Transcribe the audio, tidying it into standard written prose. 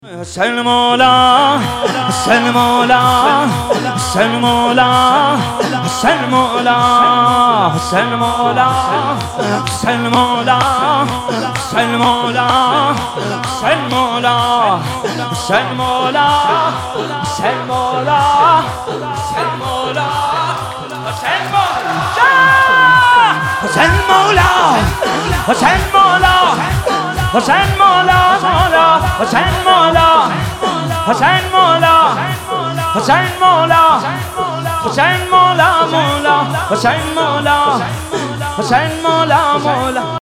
حسین مولا حسین مولا حسین مولا حسین مولا حسین مولا حسین مولا حسین مولا حسین مولا حسین مولا حسین مولا حسین مولا حسین مولا حسین مولا حسین مولا مولا حسین مولا حسین مولا حسین مولا حسین مولا مولا حسین مولا حسین مولا مولا